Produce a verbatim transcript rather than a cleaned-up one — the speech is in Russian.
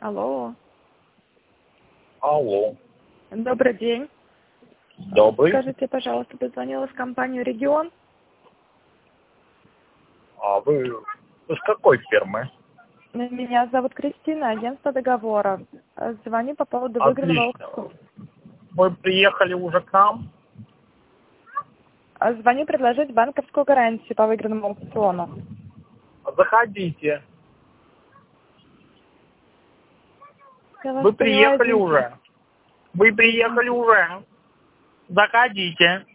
Алло. Алло. Добрый день. Добрый. Скажите, пожалуйста, дозвонилась в компанию «Регион». А вы из какой фирмы? Меня зовут Кристина, агентство договора. Звоню по поводу выигранного Отлично. аукциона. Вы приехали уже к нам? Звоню предложить банковскую гарантию по выигранному аукциону. Заходите. Я вас Вы поняла, приехали извините. уже? Вы приехали уже? Заходите.